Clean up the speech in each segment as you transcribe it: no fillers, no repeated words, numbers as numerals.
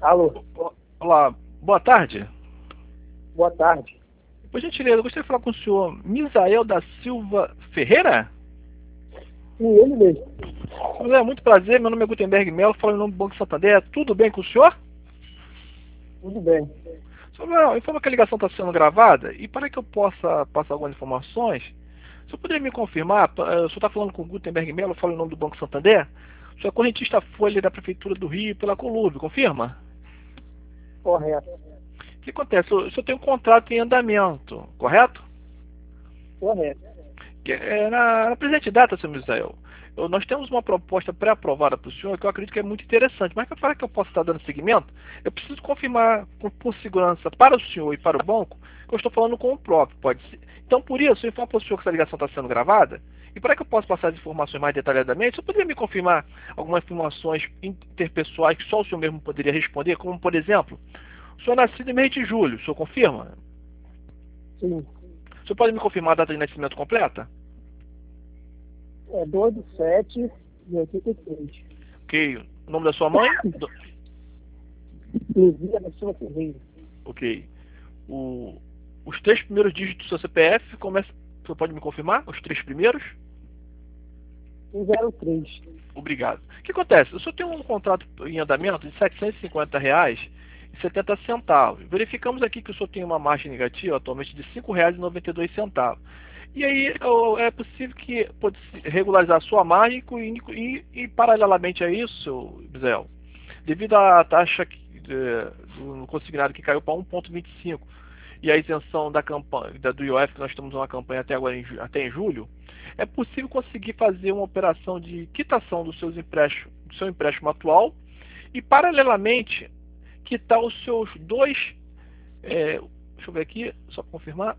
Alô, Olá, boa tarde. boa tarde. Por gentileza, eu gostaria de falar com o senhor Misael da Silva Ferreira. Sim, ele mesmo. É muito prazer, meu nome é Gutenberg Melo, falo em nome do Banco Santander. Tudo bem com o senhor? Tudo bem. Senhor Mel, informa que a ligação está sendo gravada e para que eu possa passar algumas informações, o senhor poderia me confirmar, o senhor está falando com o Gutenberg Melo, eu falo em nome do Banco Santander, o senhor é correntista folha da Prefeitura do Rio pela Colube, confirma? Correto. O que acontece? O senhor tem um contrato em andamento, correto? Correto. Na presente data, senhor Misael, nós temos uma proposta pré-aprovada para o senhor que eu acredito que é muito interessante, mas para que eu possa estar dando seguimento, eu preciso confirmar por segurança para o senhor e para o banco que eu estou falando com o próprio, pode ser. Então, por isso, eu informo para o senhor que essa ligação está sendo gravada, e para que eu possa passar as informações mais detalhadamente, você poderia me confirmar algumas informações interpessoais que só o senhor mesmo poderia responder, como, por exemplo, o senhor é nascido em mês de julho, o senhor confirma? Sim. O senhor pode me confirmar a data de nascimento completa? É 2/7/83. Ok. O nome da sua mãe? Luzia da Silva Ferreira. Ok. O, os três primeiros dígitos do seu CPF, você pode me confirmar? Os três primeiros? 103. Obrigado. O que acontece? Eu só tenho um contrato em andamento de R$ 750,70. Verificamos aqui que o senhor tem uma margem negativa atualmente de R$ 5,92. E aí é possível que pode regularizar a sua margem e paralelamente a isso, Bizel, devido à taxa do consignado que caiu para 1,25 e a isenção da campanha do IOF, que nós estamos numa campanha até agora até em julho, é possível conseguir fazer uma operação de quitação dos seus empréstimos, do seu empréstimo atual e paralelamente quitar os seus dois, deixa eu ver aqui, só para confirmar,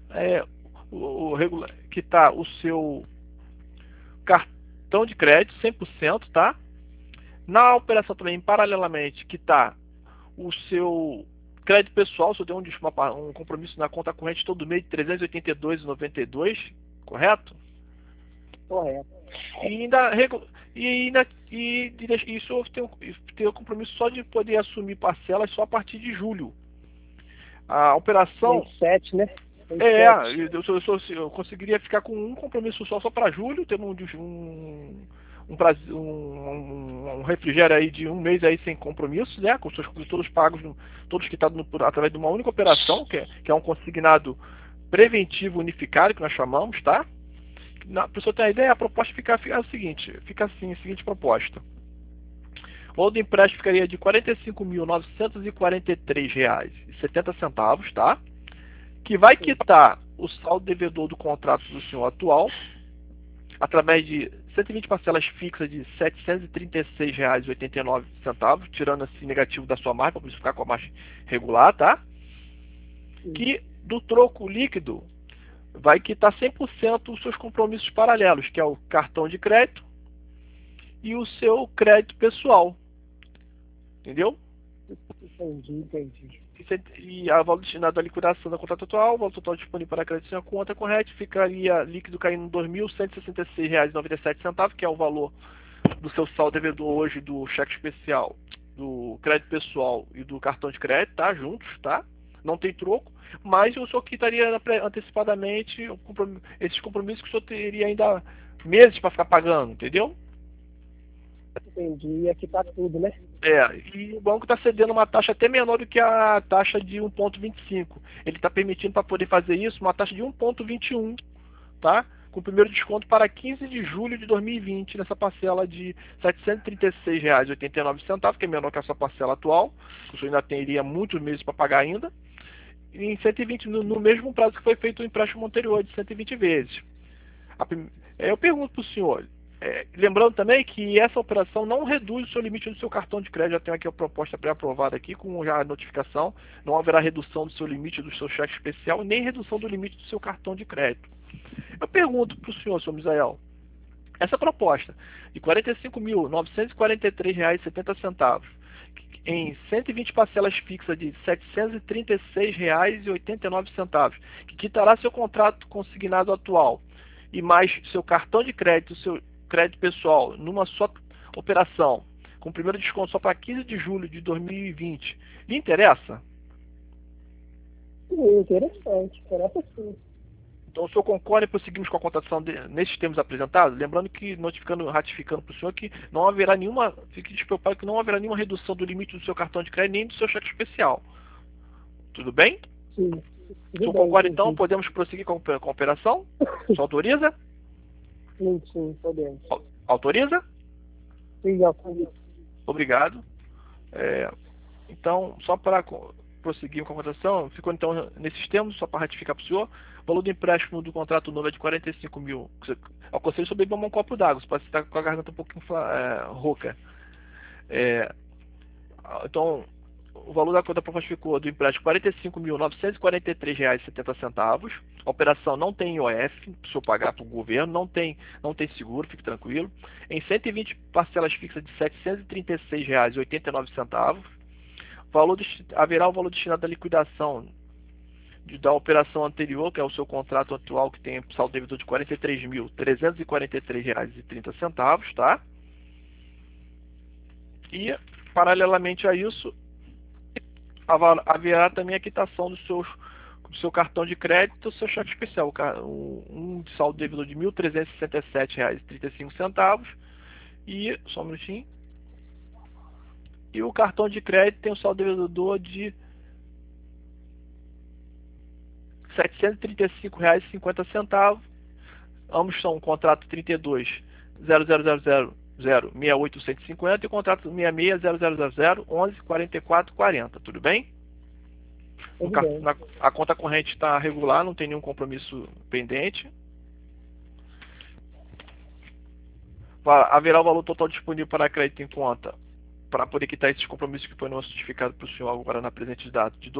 quitar o seu cartão de crédito 100%, tá? Na operação também, paralelamente, quitar o seu crédito pessoal, se eu der um compromisso na conta corrente todo mês de R$ 382,92, correto? Correto. E isso eu tenho o compromisso só de poder assumir parcelas só a partir de julho. A operação 67, né? é, 67. eu conseguiria ficar com um compromisso só para julho, tendo um refrigério aí de um mês aí sem compromisso, né? Com seus todos pagos, todos quitados através de uma única operação, que é um consignado preventivo unificado, que nós chamamos, tá? Para a pessoa ter uma ideia, a proposta fica a seguinte, fica assim, a seguinte proposta. O valor do empréstimo ficaria de R$ 45.943,70, tá? Que vai Sim. quitar o saldo devedor do contrato do senhor atual, através de 120 parcelas fixas de R$ 736,89, tirando esse negativo da sua margem, para você ficar com a margem regular, tá? Sim. Que do troco líquido vai quitar 100% os seus compromissos paralelos, que é o cartão de crédito e o seu crédito pessoal, entendeu? Entendi. E a valor destinado à liquidação da conta total, o valor total disponível para crédito em conta corrente, ficaria líquido caindo em R$ 2.166,97, que é o valor do seu saldo devedor hoje do cheque especial, do crédito pessoal e do cartão de crédito, tá? Juntos, tá? Não tem troco, mas o senhor quitaria antecipadamente esses compromissos que o senhor teria ainda meses para ficar pagando, entendeu? Entendi. E aqui tá tudo, né? E o banco está cedendo uma taxa até menor do que a taxa de 1,25. Ele está permitindo para poder fazer isso uma taxa de 1,21, tá? Com o primeiro desconto para 15 de julho de 2020, nessa parcela de R$ 736,89, que é menor que a sua parcela atual, que o senhor ainda teria muitos meses para pagar ainda, e em 120, no mesmo prazo que foi feito o empréstimo anterior, de 120 vezes. Eu pergunto para o senhor, lembrando também que essa operação não reduz o seu limite do seu cartão de crédito. Já tenho aqui a proposta pré-aprovada aqui, com já a notificação. Não haverá redução do seu limite do seu cheque especial, nem redução do limite do seu cartão de crédito. Eu pergunto para o senhor Misael, essa proposta de R$ 45.943,70 em 120 parcelas fixas de R$ 736,89, que quitará seu contrato consignado atual e mais seu cartão de crédito, seu crédito pessoal, numa só operação, com o primeiro desconto só para 15 de julho de 2020, lhe interessa? Sim, interessante. Interessa sim. Então, o senhor concorda e prosseguimos com a contratação nesses termos apresentados? Lembrando que, ratificando para o senhor que não haverá nenhuma, fique despreocupado que não haverá nenhuma redução do limite do seu cartão de crédito nem do seu cheque especial. Tudo bem? Sim. O Tudo senhor bem, concorda então? entendi. Podemos prosseguir com a operação? O senhor autoriza? Sim, podemos. Autoriza? Sim, autorizo. Obrigado. Então, só para prosseguir com a contratação, ficou então nesses termos, só para ratificar para o senhor, o valor do empréstimo do contrato novo é de 45 mil. Aconselho só beber um copo d'água, você pode estar com a garganta um pouquinho rouca. Então, o valor da conta proposta ficou do empréstimo R$ 45.943,70. A operação não tem IOF, para o senhor pagar para o governo, não tem seguro, fique tranquilo. Em 120 parcelas fixas de R$ 736,89. Haverá o valor destinado à liquidação da operação anterior, que é o seu contrato atual, que tem saldo devedor de R$ 43.343,30, tá? E, paralelamente a isso, haverá também a quitação do seu cartão de crédito, do seu cheque especial, um saldo devedor de R$ 1.367,35 e, só um minutinho, e o cartão de crédito tem um saldo devedor de R$ 735,50. Ambos são o contrato 32.000.068.150 e o contrato 66.000.11.44.40. Tudo bem? Tudo bem. A conta corrente está regular, não tem nenhum compromisso pendente. Haverá o valor total disponível para crédito em conta para poder quitar esses compromissos que foi notificado para o senhor agora na presente data, de R$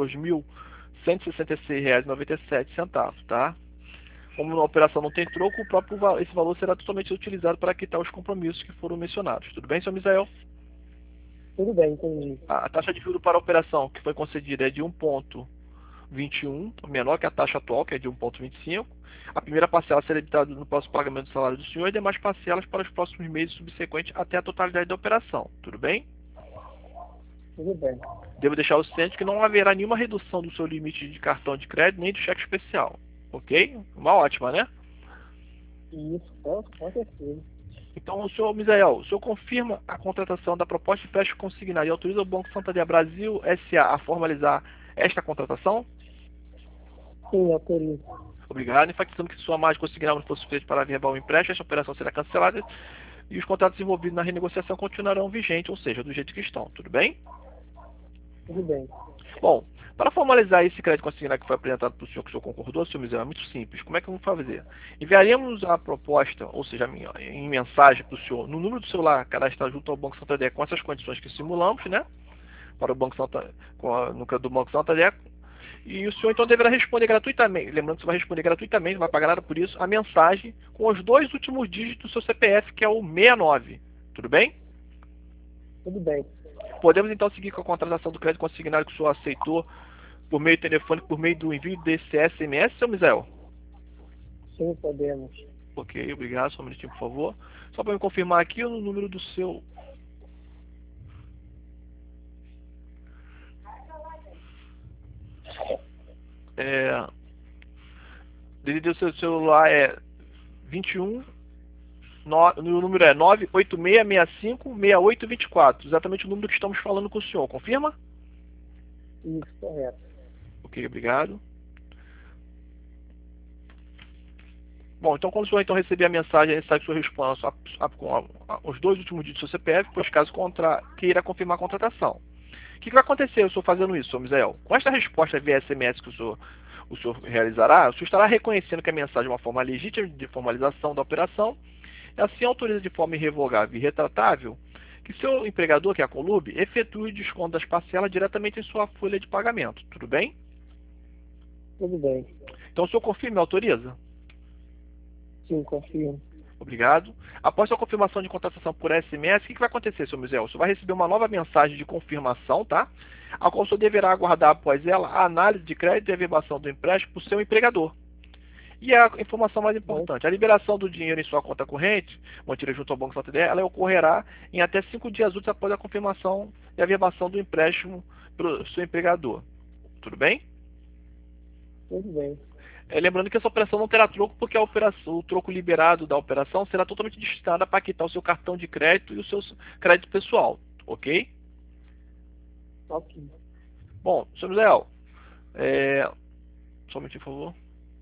2.166,97, tá? Como a operação não tem troco, esse valor será totalmente utilizado para quitar os compromissos que foram mencionados. Tudo bem, senhor Misael? Tudo bem, entendi. A taxa de juros para a operação que foi concedida é de 1,21, menor que a taxa atual, que é de 1,25. A primeira parcela será debitada no próximo pagamento do salário do senhor e demais parcelas para os próximos meses subsequentes até a totalidade da operação. Tudo bem? Tudo bem. Devo deixar o ciente que não haverá nenhuma redução do seu limite de cartão de crédito nem do cheque especial. Ok? Uma ótima, né? Isso, com certeza. Então, senhor Misael, o senhor confirma a contratação da proposta de empréstimo consignado e autoriza o Banco Santander Brasil S.A. a formalizar esta contratação? Sim, autorizo. Obrigado. Enfatizando que se sua margem consignada não for suficiente para verbal o empréstimo, esta operação será cancelada e os contratos envolvidos na renegociação continuarão vigentes, ou seja, do jeito que estão. Tudo bem? Tudo bem. Bom, para formalizar esse crédito consignado que foi apresentado para o senhor, que o senhor concordou, senhor Misael, é muito simples. Como é que vamos fazer? Enviaremos a proposta, ou seja, em mensagem para o senhor, no número do celular cadastrado junto ao Banco Santander com essas condições que simulamos, né? Para o Banco Santander, do Banco Santander. E o senhor então deverá responder gratuitamente. Lembrando que você vai responder gratuitamente, não vai pagar nada por isso, a mensagem com os 2 últimos dígitos do seu CPF, que é o 69. Tudo bem? Tudo bem. Podemos então seguir com a contratação do crédito consignado que o senhor aceitou por meio telefônico, por meio do envio desse SMS, seu Misael? Sim, podemos. Ok, obrigado. Só um minutinho, por favor. Só para me confirmar aqui o número do seu... DDD do seu celular é 21... o número é 986656824. Exatamente o número que estamos falando com o senhor. Confirma? Isso, correto. Ok, obrigado. Bom, então quando o senhor então receber a mensagem, ele sabe que o senhor responda com os 2 últimos dígitos do seu CPF, pois caso queira confirmar a contratação. O que vai acontecer o senhor fazendo isso, senhor Misael? Com esta resposta via SMS que o senhor realizará, o senhor estará reconhecendo que a mensagem é uma forma legítima de formalização da operação e assim autoriza de forma irrevogável e retratável que seu empregador, que é a Colub, efetue o desconto das parcelas diretamente em sua folha de pagamento. Tudo bem? Tudo bem. Então o senhor confirma e autoriza? Sim, confirmo. Obrigado. Após a confirmação de contratação por SMS, o que vai acontecer, senhor Misael? O senhor vai receber uma nova mensagem de confirmação, tá? A qual o senhor deverá aguardar após ela a análise de crédito e averbação do empréstimo por seu empregador. E a informação mais importante, a liberação do dinheiro em sua conta corrente, mantida junto ao Banco Santander, ela ocorrerá em até 5 dias úteis após a confirmação e a verbação do empréstimo pelo seu empregador. Tudo bem? Tudo bem. Lembrando que essa operação não terá troco, porque o troco liberado da operação será totalmente destinado para quitar o seu cartão de crédito e o seu crédito pessoal, ok? Ok. Bom, senhor Misael, só um minutinho, por favor.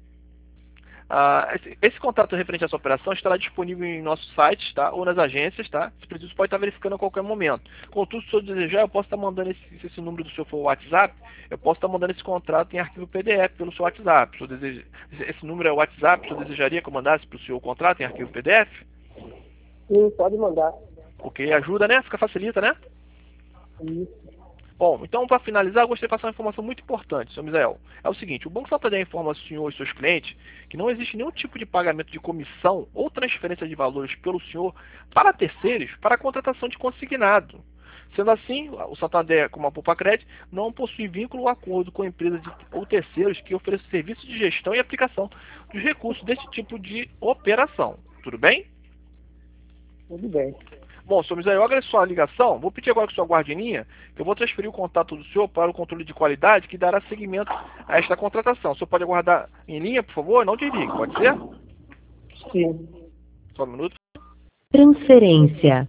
Esse contrato referente a essa operação estará disponível em nosso site, tá? Ou nas agências, tá? Se preciso, pode estar verificando a qualquer momento. Contudo, se eu desejar, eu posso estar mandando esse número do seu WhatsApp, eu posso estar mandando esse contrato em arquivo PDF pelo seu WhatsApp. Se eu esse número é o WhatsApp, se eu desejaria que eu mandasse para o seu contrato em arquivo PDF? Sim, pode mandar. Porque ajuda, né? Facilita, né? Isso. Bom, então para finalizar, eu gostaria de passar uma informação muito importante, senhor Misael. É o seguinte, o Banco Santander informa ao senhor e seus clientes que não existe nenhum tipo de pagamento de comissão ou transferência de valores pelo senhor para terceiros para a contratação de consignado. Sendo assim, o Santander, como a Poupa-Cred, não possui vínculo ou acordo com empresas ou terceiros que ofereçam serviços de gestão e aplicação dos recursos desse tipo de operação. Tudo bem? Tudo bem. Bom, senhor Misael, eu agradeço a ligação. Vou pedir agora que o senhor aguarde em linha, que eu vou transferir o contato do senhor para o controle de qualidade que dará seguimento a esta contratação. O senhor pode aguardar em linha, por favor? Não desligue, pode ser? Sim. Só um minuto. Transferência.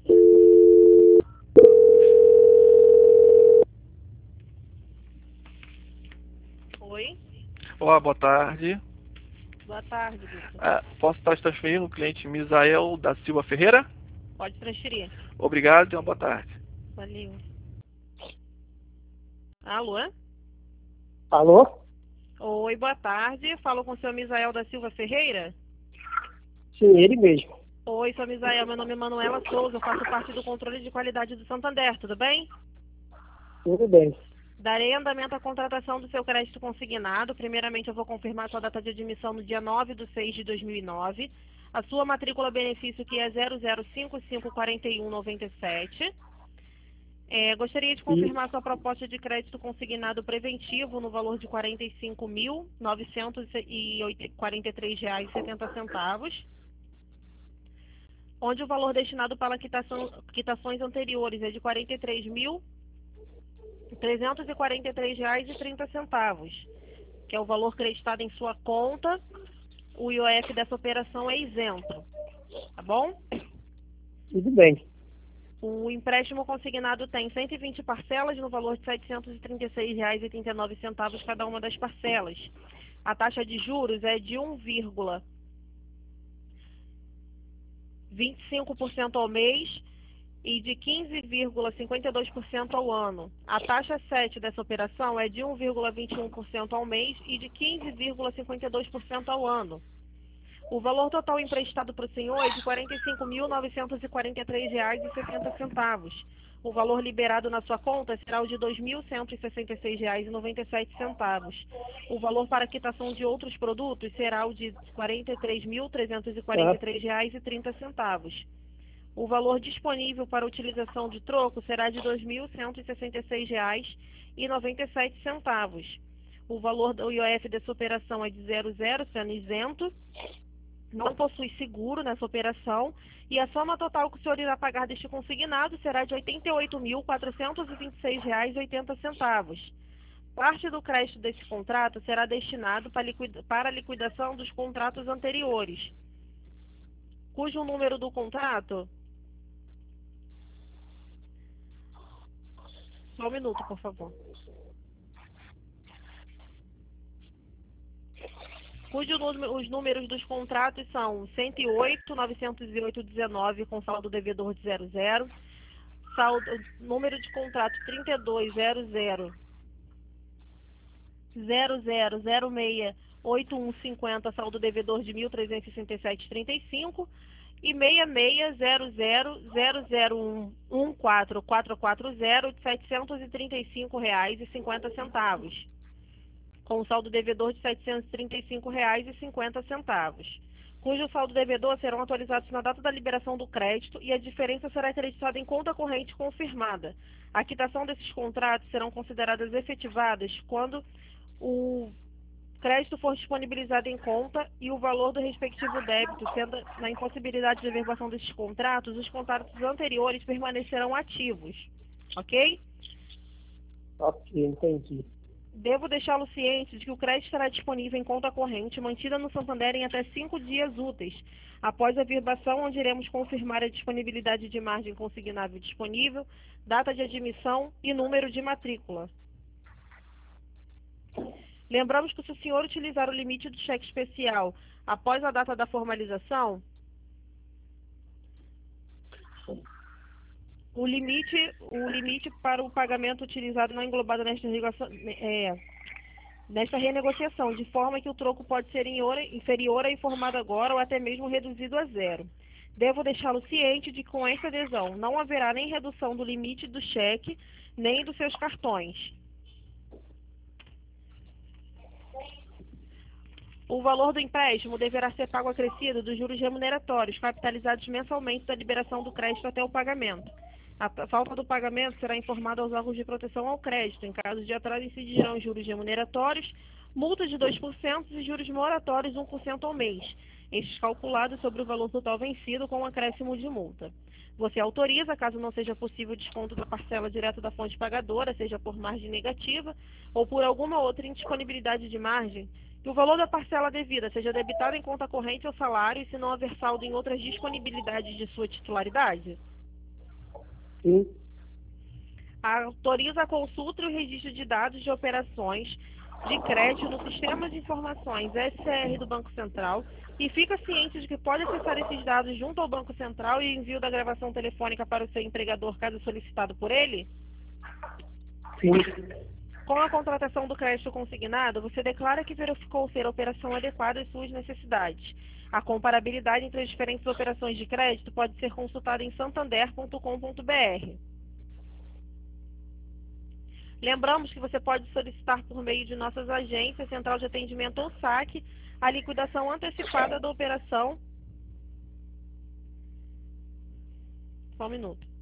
Oi, Olá, boa tarde. boa tarde, Vitor. Posso estar transferindo o cliente Misael da Silva Ferreira? Pode transferir. Obrigado e uma boa tarde. Valeu. Alô? Alô? Oi, boa tarde. Falo com o senhor Misael da Silva Ferreira? Sim, ele mesmo. Oi, senhor Misael. Meu nome é Manuela Souza. Eu faço parte do controle de qualidade do Santander. Tudo bem? Tudo bem. Darei andamento à contratação do seu crédito consignado. Primeiramente, eu vou confirmar sua data de admissão no dia 9/6/2009. A sua matrícula benefício, que é 00554197. Gostaria de confirmar sua proposta de crédito consignado preventivo no valor de R$ 45.943,70, onde o valor destinado para quitações anteriores é de R$ 43.343,30, que é o valor creditado em sua conta. O IOF dessa operação é isento, tá bom? Tudo bem. O empréstimo consignado tem 120 parcelas no valor de R$ 736,39 cada uma das parcelas. A taxa de juros é de 1,25% ao mês e de 15,52% ao ano. A taxa 7 dessa operação é de 1,21% ao mês e de 15,52% ao ano. O valor total emprestado para o senhor é de R$ 45.943,70. O valor liberado na sua conta será o de R$ 2.166,97. O valor para quitação de outros produtos será o de R$ 43.343,30. O valor disponível para utilização de troco será de R$ 2.166,97. O valor do IOF dessa operação é de 00, sendo isento. Não possui seguro nessa operação e a soma total que o senhor irá pagar deste consignado será de R$ 88.426,80. Parte do crédito desse contrato será destinado para a liquidação dos contratos anteriores, cujo número do contrato... Só um minuto, por favor. Os números dos contratos são 108.908,19 com saldo devedor de 00, número de contrato 3200068150, saldo devedor de 1.367,35 e 660000144440 de R$ 735,50. Com saldo devedor de R$ 735,50, cujo saldo devedor serão atualizados na data da liberação do crédito e a diferença será acreditada em conta corrente confirmada. A quitação desses contratos serão consideradas efetivadas quando o crédito for disponibilizado em conta e o valor do respectivo débito, sendo na impossibilidade de averbação desses contratos, os contratos anteriores permanecerão ativos. Ok? Ok, entendi. Devo deixá-lo ciente de que o crédito estará disponível em conta corrente mantida no Santander em até 5 dias úteis, após a averbação, onde iremos confirmar a disponibilidade de margem consignável disponível, data de admissão e número de matrícula. Lembramos que se o senhor utilizar o limite do cheque especial após a data da formalização, o limite para o pagamento utilizado não é englobado nesta renegociação, de forma que o troco pode ser inferior a informado agora ou até mesmo reduzido a zero. Devo deixá-lo ciente de que com esta adesão não haverá nem redução do limite do cheque, nem dos seus cartões. O valor do empréstimo deverá ser pago acrescido dos juros remuneratórios, capitalizados mensalmente da liberação do crédito até o pagamento. A falta do pagamento será informada aos órgãos de proteção ao crédito. Em caso de atraso, incidirão juros remuneratórios, multas de 2% e juros moratórios 1% ao mês, estes calculados sobre o valor total vencido com um acréscimo de multa. Você autoriza, caso não seja possível o desconto da parcela direta da fonte pagadora, seja por margem negativa ou por alguma outra indisponibilidade de margem, que o valor da parcela devida seja debitado em conta corrente ao salário e se não haver saldo em outras disponibilidades de sua titularidade? Sim. Autoriza a consulta e o registro de dados de operações de crédito no Sistema de Informações SCR do Banco Central e fica ciente de que pode acessar esses dados junto ao Banco Central e envio da gravação telefônica para o seu empregador, caso solicitado por ele? Sim. Com a contratação do crédito consignado, você declara que verificou ser a operação adequada às suas necessidades. A comparabilidade entre as diferentes operações de crédito pode ser consultada em santander.com.br. Lembramos que você pode solicitar por meio de nossas agências, Central de Atendimento ou SAC, a liquidação antecipada da operação. Só um minuto.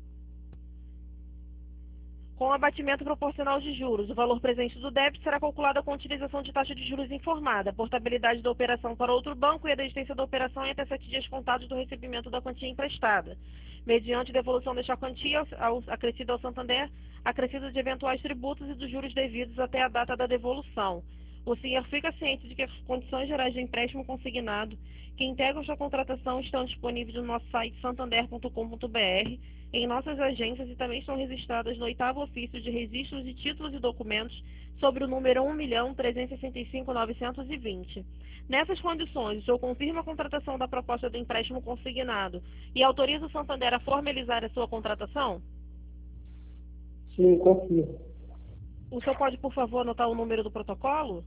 Com abatimento proporcional de juros, o valor presente do débito será calculado com utilização de taxa de juros informada, a portabilidade da operação para outro banco e a desistência da operação em até 7 dias contados do recebimento da quantia emprestada, mediante devolução desta quantia acrescida ao Santander, acrescido de eventuais tributos e dos juros devidos até a data da devolução. O senhor fica ciente de que as condições gerais de empréstimo consignado que integram sua contratação estão disponíveis no nosso site santander.com.br, em nossas agências e também estão registradas no 8º ofício de registros de títulos e documentos sobre o número 1.365.920. Nessas condições, o senhor confirma a contratação da proposta do empréstimo consignado e autoriza o Santander a formalizar a sua contratação? Sim, confio. O senhor pode, por favor, anotar o número do protocolo?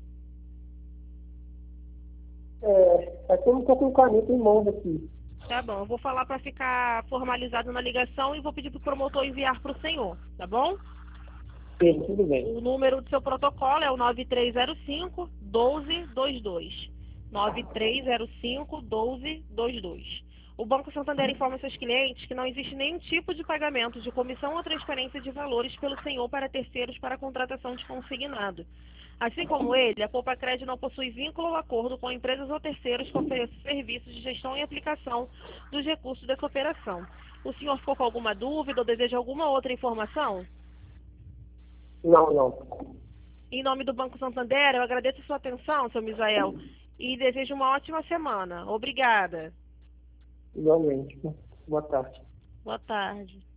É que eu não estou com caneta em mãos aqui. Tá bom, eu vou falar para ficar formalizado na ligação e vou pedir para o promotor enviar para o senhor, tá bom? Sim, tudo bem. O número do seu protocolo é o 9305-1222. 9305-1222. O Banco Santander informa seus clientes que não existe nenhum tipo de pagamento de comissão ou transferência de valores pelo senhor para terceiros para a contratação de consignado. Assim como ele, a Poupa Crédito não possui vínculo ou acordo com empresas ou terceiros que ofereçam serviços de gestão e aplicação dos recursos dessa operação. O senhor ficou com alguma dúvida ou deseja alguma outra informação? Não. Em nome do Banco Santander, eu agradeço a sua atenção, seu Misael, e desejo uma ótima semana. Obrigada. Igualmente. Boa tarde. Boa tarde.